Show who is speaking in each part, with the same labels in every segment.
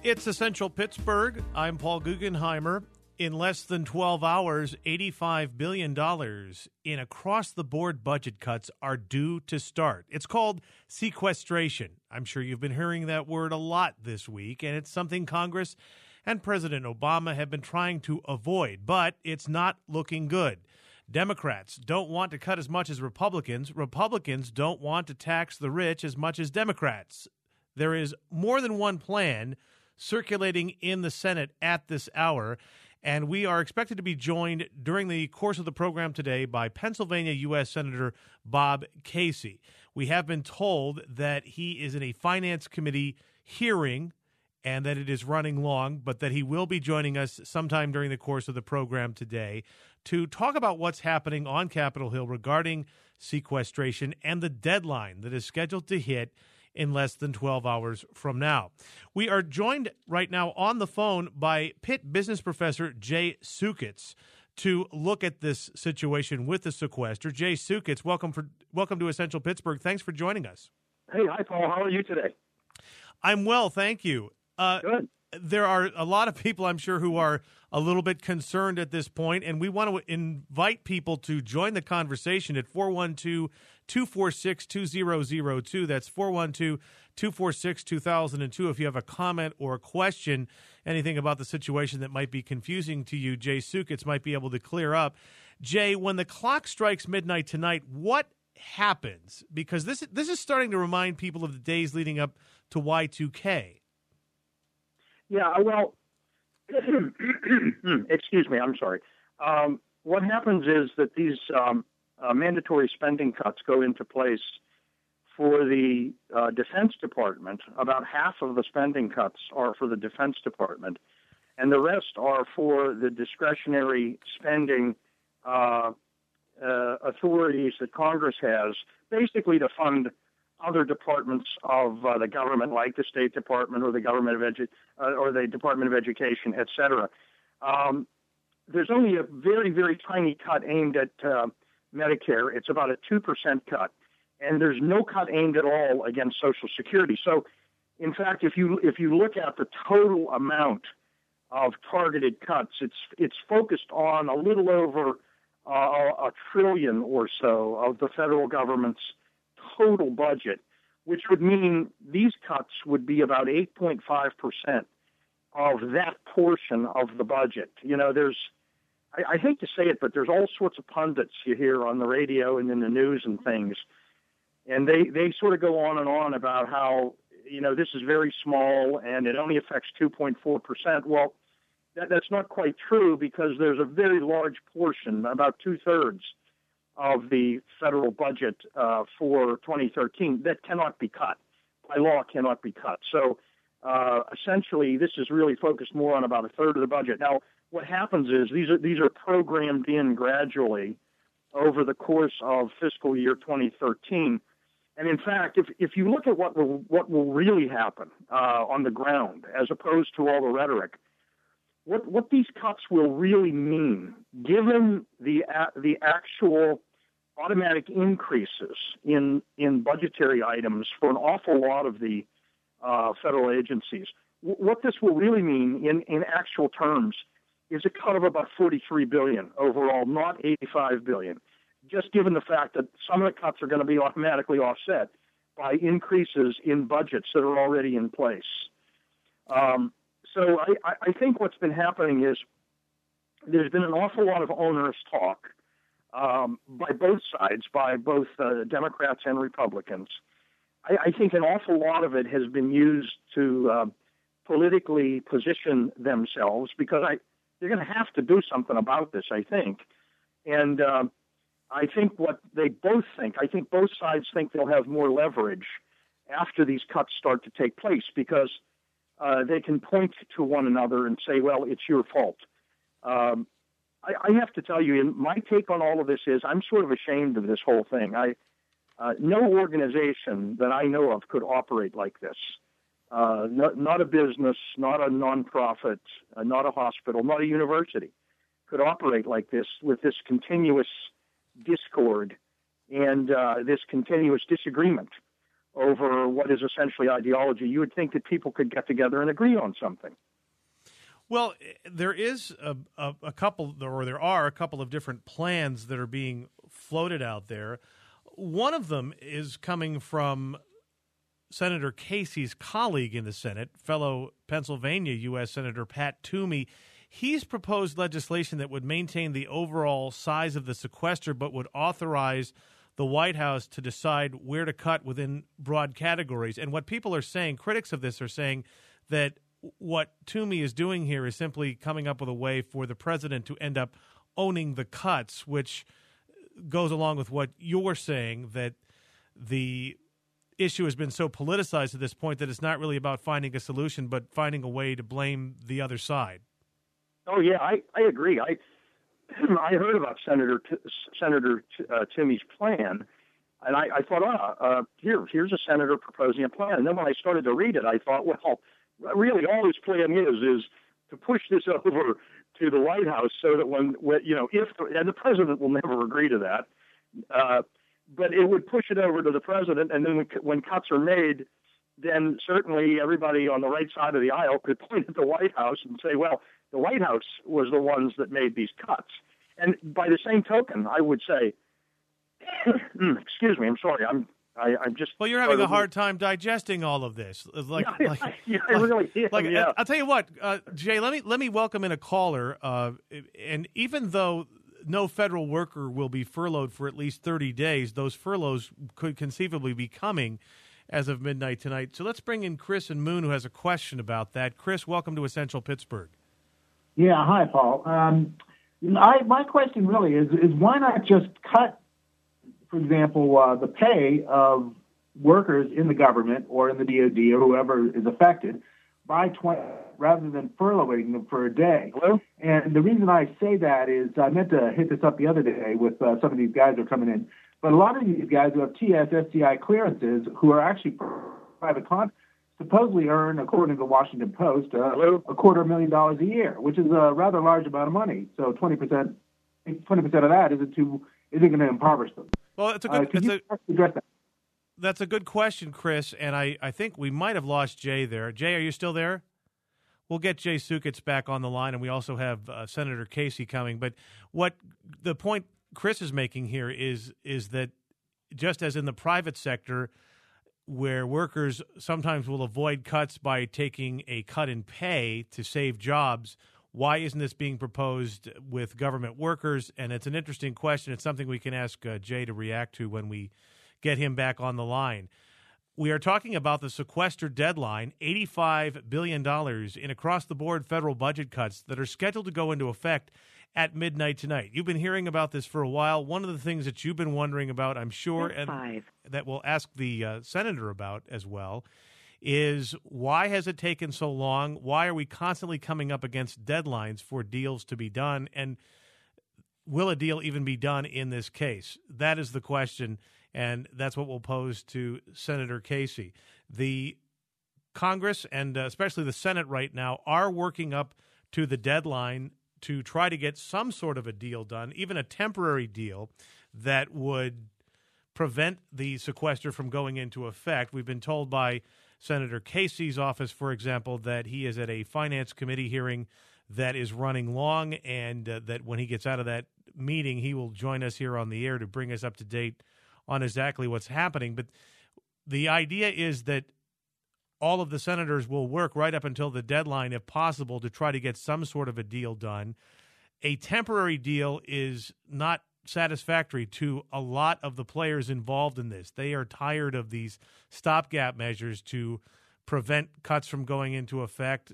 Speaker 1: It's Essential Pittsburgh. I'm Paul Guggenheimer. In less than 12 hours, $85 billion in across-the-board budget cuts are due to start. It's called sequestration. I'm sure you've been hearing that word a lot this week, and it's something Congress and President Obama have been trying to avoid, but it's not looking good. Democrats don't want to cut as much as Republicans. Republicans don't want to tax the rich as much as Democrats. There is more than one plan circulating in the Senate at this hour, and we are expected to be joined during the course of the program today by Pennsylvania U.S. Senator Bob Casey. We have been told that he is in a Finance Committee hearing and that it is running long, but that he will be joining us sometime during the course of the program today to talk about what's happening on Capitol Hill regarding sequestration and the deadline that is scheduled to hit in less than 12 hours from now. We are joined right now on the phone by Pitt business professor Jay Sukitz to look at this situation with the sequester. Jay Sukitz, welcome to Essential Pittsburgh. Thanks for joining us.
Speaker 2: Hey, hi, Paul. How are you today?
Speaker 1: I'm well, thank you.
Speaker 2: Good. There
Speaker 1: are a lot of people, I'm sure, who are a little bit concerned at this point, and we want to invite people to join the conversation at 412-246-2002. That's 412-246-2002. If you have a comment or a question, anything about the situation that might be confusing to you, Jay Sukitz might be able to clear up. Jay, when the clock strikes midnight tonight, what happens? Because this is starting to remind people of the days leading up to Y2K.
Speaker 2: Yeah, well, excuse me, I'm sorry. What happens is that these mandatory spending cuts go into place for the Defense Department. About half of the spending cuts are for the Defense Department, and the rest are for the discretionary spending authorities that Congress has, basically to fund other departments of the government, like the State Department or the Government of or the Department of Education, et cetera. There's only a very, very tiny cut aimed at Medicare. It's about a 2% cut, and there's no cut aimed at all against Social Security. So, in fact, if you look at the total amount of targeted cuts, it's focused on a little over $1 trillion or so of the federal government's total budget, which would mean these cuts would be about 8.5% of that portion of the budget. You know, I hate to say it, but there's all sorts of pundits you hear on the radio and in the news and things, and they sort of go on and on about how, you know, this is very small and it only affects 2.4%. Well, that's not quite true, because there's a very large portion, about two-thirds, of the federal budget for 2013 that cannot be cut. By law, cannot be cut. So essentially, this is really focused more on about a third of the budget. Now, what happens is these are programmed in gradually over the course of fiscal year 2013. And in fact, if you look at what will really happen on the ground, as opposed to all the rhetoric, what these cuts will really mean, given the actual automatic increases in budgetary items for an awful lot of the federal agencies, what this will really mean in actual terms is a cut of about $43 billion overall, not $85 billion, just given the fact that some of the cuts are going to be automatically offset by increases in budgets that are already in place. So I think what's been happening is there's been an awful lot of onerous talk by both sides, by both Democrats and Republicans. I think an awful lot of it has been used to politically position themselves, because they're going to have to do something about this, I think. And I think what they both think, I think both sides think they'll have more leverage after these cuts start to take place, because they can point to one another and say, well, it's your fault. I have to tell you, my take on all of this is I'm sort of ashamed of this whole thing. No organization that I know of could operate like this. Not a business, not a nonprofit, not a hospital, not a university could operate like this, with this continuous discord and this continuous disagreement over what is essentially ideology. You would think that people could get together and agree on something.
Speaker 1: Well, there is a couple, or there are a couple of different plans that are being floated out there. One of them is coming from Senator Casey's colleague in the Senate, fellow Pennsylvania U.S. Senator Pat Toomey. He's proposed legislation that would maintain the overall size of the sequester, but would authorize the White House to decide where to cut within broad categories. And what people are saying, critics of this are saying, that what Toomey is doing here is simply coming up with a way for the president to end up owning the cuts, which goes along with what you're saying, that the issue has been so politicized at this point that it's not really about finding a solution, but finding a way to blame the other side.
Speaker 2: Oh, yeah, I agree. I heard about Senator Toomey's plan, and I thought, here's a senator proposing a plan. And then when I started to read it, I thought, well, really all his plan is to push this over to the White House so that when and the president will never agree to that, but it would push it over to the president, and then when cuts are made, then certainly everybody on the right side of the aisle could point at the White House and say, well, the White House was the ones that made these cuts. And by the same token, I would say, excuse me, I'm sorry, I'm just.
Speaker 1: Well, you're having a hard time digesting all of this.
Speaker 2: I really am. Yeah.
Speaker 1: I'll tell you what, Jay. Let me welcome in a caller. And even though no federal worker will be furloughed for at least 30 days, those furloughs could conceivably be coming as of midnight tonight. So let's bring in Chris and Moon, who has a question about that. Chris, welcome to Essential Pittsburgh.
Speaker 3: Yeah, hi, Paul. My question really is why not just cut, for example, the pay of workers in the government or in the DOD or whoever is affected by 20, rather than furloughing them for a day.
Speaker 2: Hello?
Speaker 3: And the reason I say that is I meant to hit this up the other day with some of these guys who are coming in, but a lot of these guys who have TS/SCI clearances who are actually private contractors supposedly earn, according to the Washington Post, $250,000 a year, which is a rather large amount of money. So 20% of that isn't going to impoverish them.
Speaker 1: Well, it's a good.
Speaker 3: Address that?
Speaker 1: That's a good question, Chris, and I think we might have lost Jay there. Jay, are you still there? We'll get Jay Sukitz back on the line, and we also have Senator Casey coming. But what the point Chris is making here is that just as in the private sector, where workers sometimes will avoid cuts by taking a cut in pay to save jobs, why isn't this being proposed with government workers? And it's an interesting question. It's something we can ask Jay to react to when we get him back on the line. We are talking about the sequester deadline, $85 billion in across-the-board federal budget cuts that are scheduled to go into effect at midnight tonight. You've been hearing about this for a while. One of the things that you've been wondering about, I'm sure, and that we'll ask the senator about as well, is why has it taken so long? Why are we constantly coming up against deadlines for deals to be done? And will a deal even be done in this case? That is the question, and that's what we'll pose to Senator Casey. The Congress and especially the Senate right now are working up to the deadline to try to get some sort of a deal done, even a temporary deal that would prevent the sequester from going into effect. We've been told by Senator Casey's office, for example, that he is at a finance committee hearing that is running long, and that when he gets out of that meeting, he will join us here on the air to bring us up to date on exactly what's happening. But the idea is that all of the senators will work right up until the deadline, if possible, to try to get some sort of a deal done. A temporary deal is not satisfactory to a lot of the players involved in this. They are tired of these stopgap measures to prevent cuts from going into effect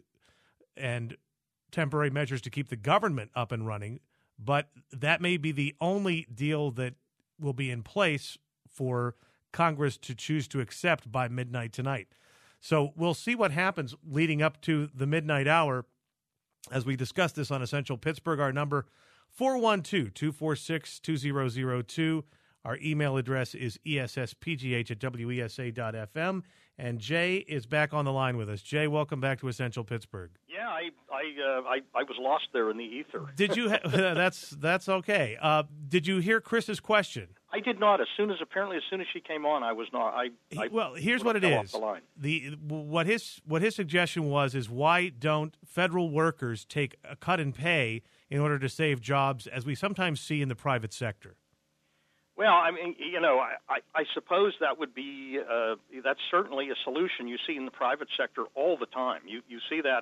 Speaker 1: and temporary measures to keep the government up and running. But that may be the only deal that will be in place for Congress to choose to accept by midnight tonight. So we'll see what happens leading up to the midnight hour as we discuss this on Essential Pittsburgh. Our number, 412-246-2002. Our email address is esspgh@wesa.fm. And Jay is back on the line with us. Jay, welcome back to Essential Pittsburgh.
Speaker 4: Yeah, I was lost there in the ether.
Speaker 1: Did you? That's okay. Did you hear Chris's question?
Speaker 4: I did not. As soon as she came on, I was not.
Speaker 1: Well, here's what it is. What his suggestion was is why don't federal workers take a cut in pay in order to save jobs, as we sometimes see in the private sector?
Speaker 4: Well, I mean, I suppose that would be that's certainly a solution you see in the private sector all the time. You see that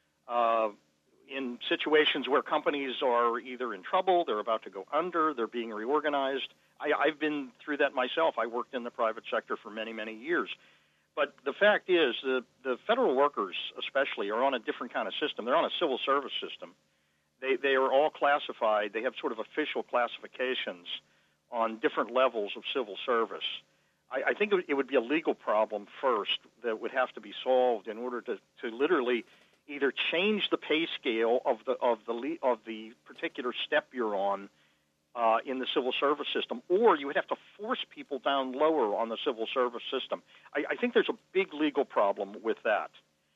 Speaker 4: in situations where companies are either in trouble, they're about to go under, they're being reorganized. I've been through that myself. I worked in the private sector for many, many years. But the fact is, the federal workers especially are on a different kind of system. They're on a civil service system. They are all classified. They have sort of official classifications on different levels of civil service. I think it would be a legal problem first that would have to be solved in order to literally either change the pay scale of the particular step you're on in the civil service system, or you would have to force people down lower on the civil service system. I think there's a big legal problem with that.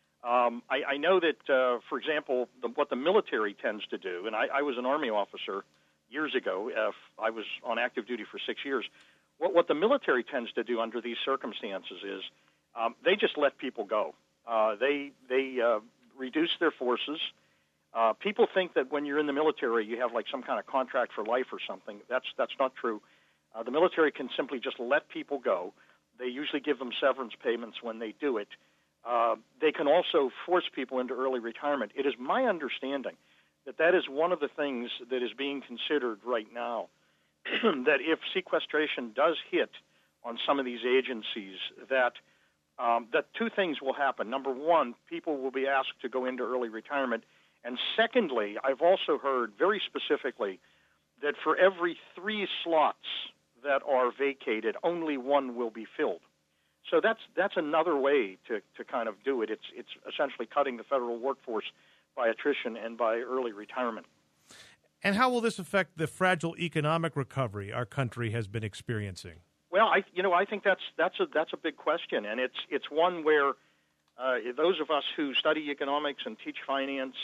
Speaker 4: I know that, for example, what the military tends to do, and I was an Army officer years ago. I was on active duty for 6 years. What the military tends to do under these circumstances is they just let people go. They reduce their forces. People think that when you're in the military, you have like some kind of contract for life or something. That's not true. The military can simply just let people go. They usually give them severance payments when they do it. They can also force people into early retirement. It is my understanding that is one of the things that is being considered right now, that if sequestration does hit on some of these agencies, that two things will happen. Number one, people will be asked to go into early retirement. And secondly, I've also heard very specifically that for every 3 slots that are vacated, only 1 will be filled. So that's another way to kind of do it. It's essentially cutting the federal workforce by attrition and by early retirement.
Speaker 1: And how will this affect the fragile economic recovery our country has been experiencing?
Speaker 4: Well, I think that's a big question, and it's one where those of us who study economics and teach finance,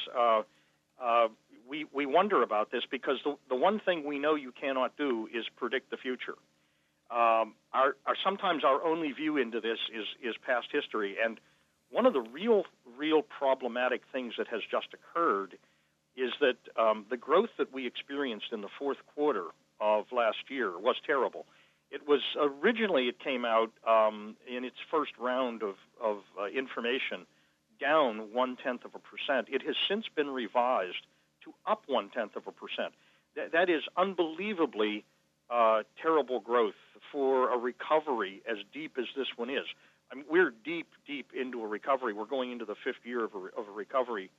Speaker 4: we wonder about this, because the one thing we know you cannot do is predict the future. Sometimes our only view into this is past history, and one of the real problematic things that has just occurred is that the growth that we experienced in the fourth quarter of last year was terrible. It was originally, it came out in its first round of information down 0.1%. It has since been revised to up 0.1%. That is unbelievably terrible growth for a recovery as deep as this one is. I mean, we're deep into a recovery. We're going into the fourth year of a recovery.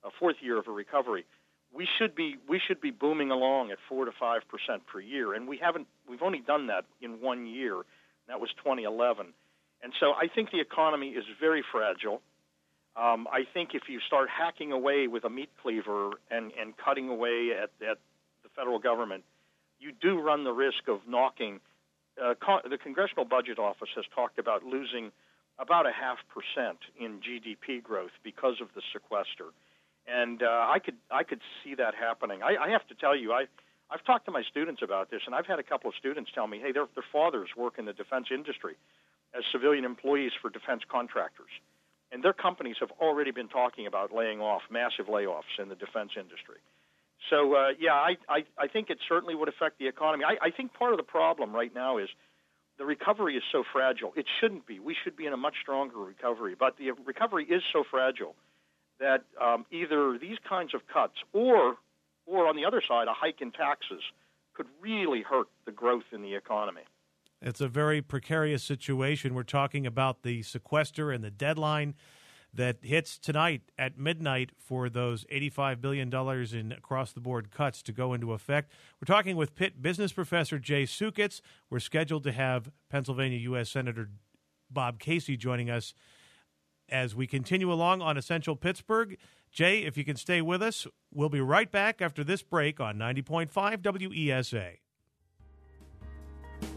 Speaker 4: We should be booming along at 4 to 5% per year, and we've only done that in 1 year. That was 2011, and so I think the economy is very fragile. I think if you start hacking away with a meat cleaver and cutting away at the federal government, you do run the risk of knocking. The Congressional Budget Office has talked about losing about 0.5% in GDP growth because of the sequester. And I could see that happening. I have to tell you, I've talked to my students about this, and I've had a couple of students tell me, hey, their fathers work in the defense industry as civilian employees for defense contractors. And their companies have already been talking about laying off, massive layoffs in the defense industry. So, I think it certainly would affect the economy. I think part of the problem right now is the recovery is so fragile. It shouldn't be. We should be in a much stronger recovery. But the recovery is so fragile that either these kinds of cuts or on the other side, a hike in taxes could really hurt the growth in the economy.
Speaker 1: It's a very precarious situation. We're talking about the sequester and the deadline that hits tonight at midnight for those $85 billion in across-the-board cuts to go into effect. We're talking with Pitt business professor Jay Sukitz. We're scheduled to have Pennsylvania U.S. Senator Bob Casey joining us as we continue along on Essential Pittsburgh. Jay, if you can stay with us, we'll be right back after this break on 90.5 WESA.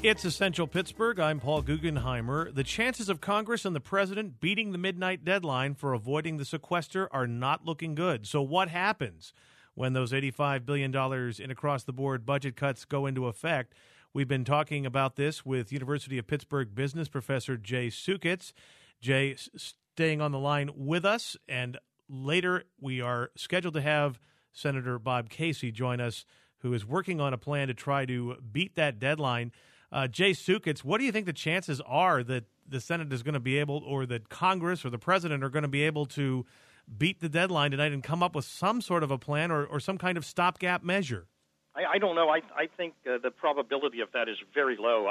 Speaker 1: It's Essential Pittsburgh. I'm Paul Guggenheimer. The chances of Congress and the president beating the midnight deadline for avoiding the sequester are not looking good. So what happens when those $85 billion in across-the-board budget cuts go into effect? We've been talking about this with University of Pittsburgh business professor Jay Sukitz. Jay staying on the line with us, and later we are scheduled to have Senator Bob Casey join us, who is working on a plan to try to beat that deadline. Jay Sukitz, what do you think the chances are that the Senate is going to be able, or that Congress or the president are going to be able to beat the deadline tonight and come up with some sort of a plan or some kind of stopgap measure?
Speaker 4: I don't know. I think the probability of that is very low.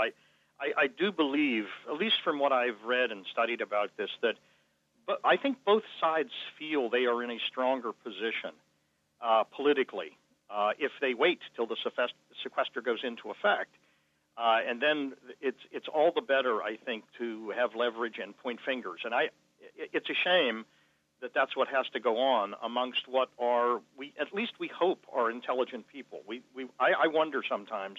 Speaker 4: I do believe, at least from what I've read and studied about this, that I think both sides feel they are in a stronger position politically if they wait till the sequester goes into effect. And then it's all the better, I think, to have leverage and point fingers. And it's a shame that that's what has to go on amongst what are at least we hope are intelligent people. I wonder sometimes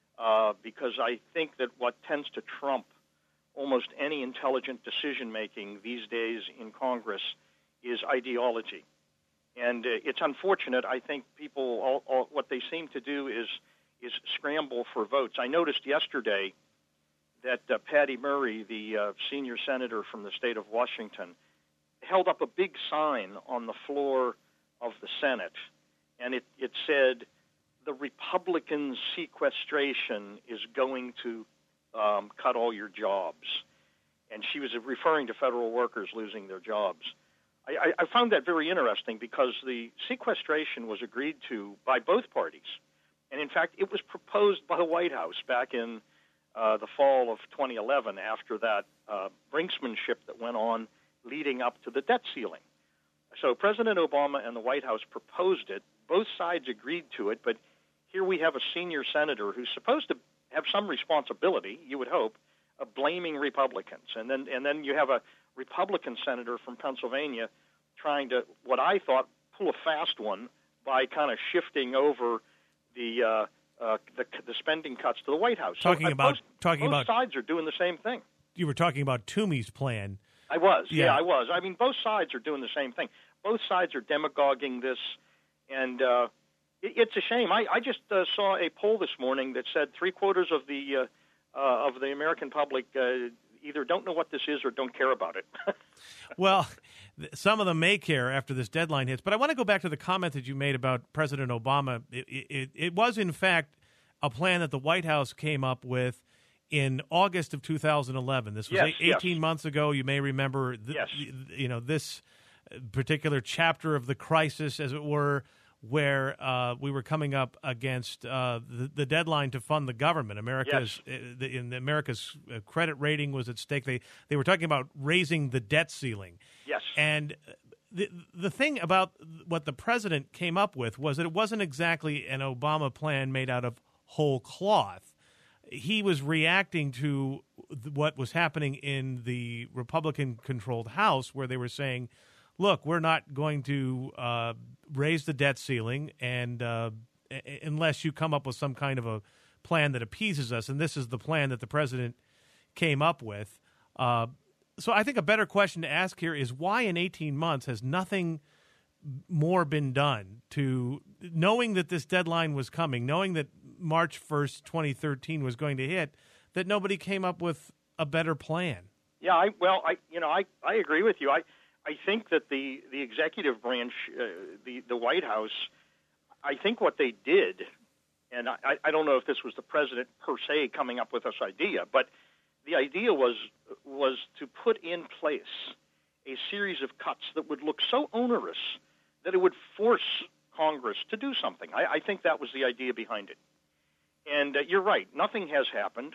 Speaker 4: because I think that what tends to trump almost any intelligent decision making these days in Congress is ideology. And it's unfortunate. I think people what they seem to do is scramble for votes. I noticed yesterday that Patty Murray, the senior senator from the state of Washington, held up a big sign on the floor of the Senate, and it said, "The Republican sequestration is going to cut all your jobs." And she was referring to federal workers losing their jobs. I found that very interesting because the sequestration was agreed to by both parties. And, in fact, it was proposed by the White House back in the fall of 2011 after that brinksmanship that went on leading up to the debt ceiling. So President Obama and the White House proposed it. Both sides agreed to it, but here we have a senior senator who's supposed to have some responsibility, you would hope, of blaming Republicans. And then you have a Republican senator from Pennsylvania trying to, what I thought, pull a fast one by kind of shifting over the spending cuts to the White House. Both sides are doing the same thing.
Speaker 1: You were talking about Toomey's plan.
Speaker 4: I was. Yeah, I was. I mean, both sides are doing the same thing. Both sides are demagoguing this, and it's a shame. I just saw a poll this morning that said 3/4 of the American public either don't know what this is or don't care about it.
Speaker 1: Well, some of them may care after this deadline hits. But I want to go back to the comment that you made about President Obama. It was, in fact, a plan that the White House came up with in August of 2011. This was 18 months ago. You may remember this particular chapter of the crisis, as it were, where we were coming up against the deadline to fund the government. America's credit rating was at stake. They were talking about raising the debt ceiling.
Speaker 4: Yes.
Speaker 1: And the thing about what the president came up with was that it wasn't exactly an Obama plan made out of whole cloth. He was reacting to what was happening in the Republican-controlled House, where they were saying, look, we're not going to raise the debt ceiling and unless you come up with some kind of a plan that appeases us, and this is the plan that the president came up with. So I think a better question to ask here is why in 18 months has nothing more been done to, knowing that this deadline was coming, knowing that March 1st, 2013 was going to hit, that nobody came up with a better plan?
Speaker 4: Yeah, I agree with you. I think that the executive branch, the White House, I think what they did, and I don't know if this was the president per se coming up with this idea, but the idea was to put in place a series of cuts that would look so onerous that it would force Congress to do something. I think that was the idea behind it. And you're right, nothing has happened.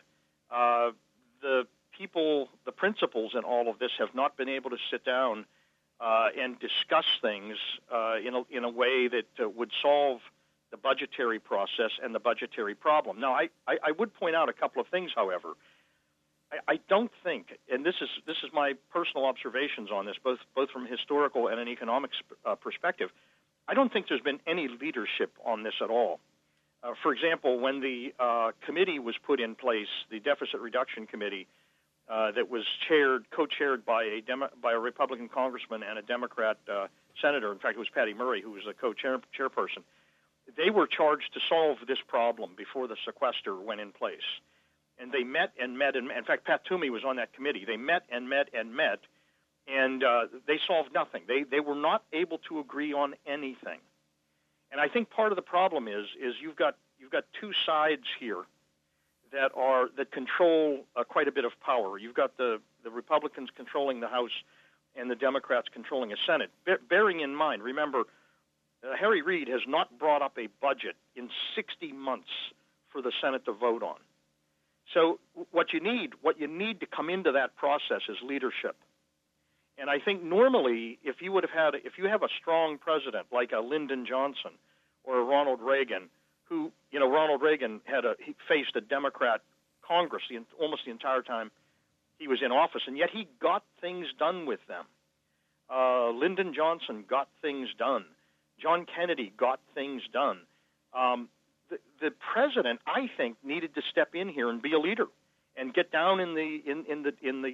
Speaker 4: The principals in all of this have not been able to sit down and discuss things in a way that would solve the budgetary process and the budgetary problem. Now, I would point out a couple of things, however. I don't think, and this is my personal observations on this, both from a historical and an economics perspective, I don't think there's been any leadership on this at all. For example, when the committee was put in place, the Deficit Reduction Committee, that was co-chaired by a Republican congressman and a Democrat senator. In fact, it was Patty Murray who was the co-chairperson. They were charged to solve this problem before the sequester went in place. And they met and met, and in fact, Pat Toomey was on that committee. They met and met and met, and they solved nothing. They were not able to agree on anything. And I think part of the problem is you've got two sides here that control quite a bit of power. You've got the Republicans controlling the House and the Democrats controlling the Senate. Bearing in mind, remember, Harry Reid has not brought up a budget in 60 months for the Senate to vote on. So what you need to come into that process is leadership. And I think normally, if you have a strong president like a Lyndon Johnson or a Ronald Reagan, who, Ronald Reagan he faced a Democrat Congress almost the entire time he was in office, and yet he got things done with them. Lyndon Johnson got things done. John Kennedy got things done. The president, I think, needed to step in here and be a leader and get down in the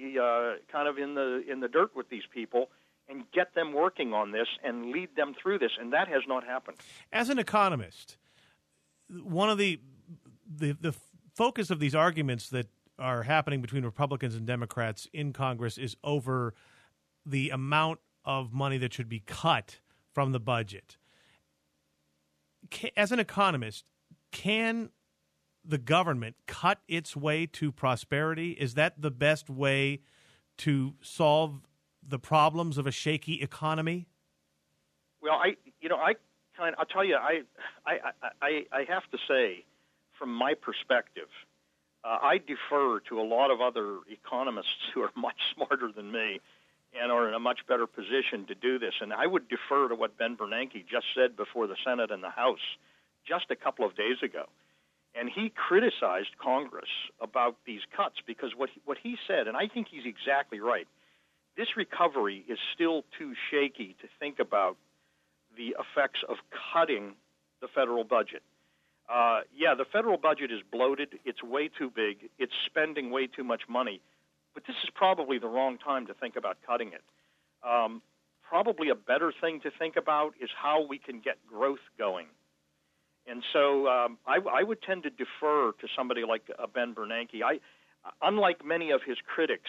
Speaker 4: dirt with these people and get them working on this and lead them through this, and that has not happened.
Speaker 1: As an economist, one of the focus of these arguments that are happening between Republicans and Democrats in Congress is over the amount of money that should be cut from the budget. As an economist, can the government cut its way to prosperity? Is that the best way to solve the problems of a shaky economy?
Speaker 4: Well, I'll tell you, I have to say, from my perspective, I defer to a lot of other economists who are much smarter than me and are in a much better position to do this. And I would defer to what Ben Bernanke just said before the Senate and the House just a couple of days ago. And he criticized Congress about these cuts because what he said, and I think he's exactly right, this recovery is still too shaky to think about the effects of cutting the federal budget. The federal budget is bloated. It's way too big. It's spending way too much money. But this is probably the wrong time to think about cutting it. Probably a better thing to think about is how we can get growth going. And so I would tend to defer to somebody like Ben Bernanke. Unlike many of his critics,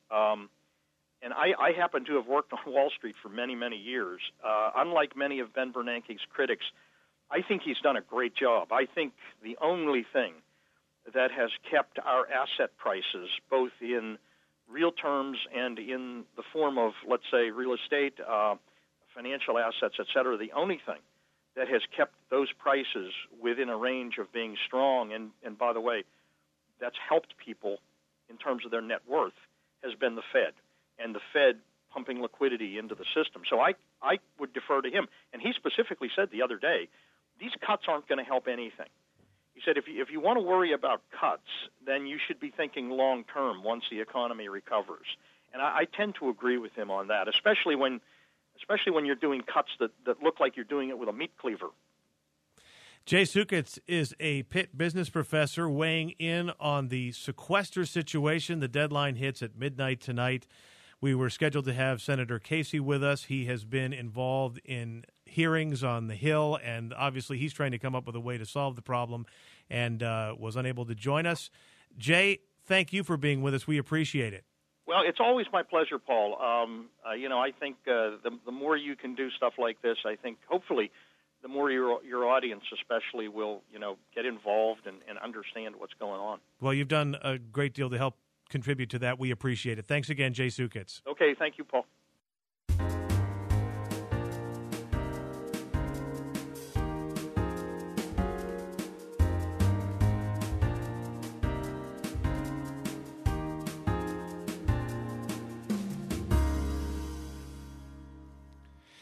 Speaker 4: and I happen to have worked on Wall Street for many, many years, unlike many of Ben Bernanke's critics, I think he's done a great job. I think the only thing that has kept our asset prices, both in real terms and in the form of, let's say, real estate, financial assets, et cetera, the only thing that has kept those prices within a range of being strong, and by the way, that's helped people in terms of their net worth, has been the Fed, and the Fed pumping liquidity into the system. So I would defer to him. And he specifically said the other day, these cuts aren't going to help anything. He said, if you want to worry about cuts, then you should be thinking long-term once the economy recovers. And I tend to agree with him on that, especially when you're doing cuts that look like you're doing it with a meat cleaver.
Speaker 1: Jay Sukitz is a Pitt business professor weighing in on the sequester situation. The deadline hits at midnight tonight. We were scheduled to have Senator Casey with us. He has been involved in hearings on the Hill, and obviously he's trying to come up with a way to solve the problem and was unable to join us. Jay, thank you for being with us. We appreciate it.
Speaker 4: Well, it's always my pleasure, Paul. I think the more you can do stuff like this, I think hopefully the more your audience especially will, get involved and understand what's going on.
Speaker 1: Well, you've done a great deal to help contribute to that. We appreciate it. Thanks again, Jay Sukitz.
Speaker 4: Okay, thank you, Paul.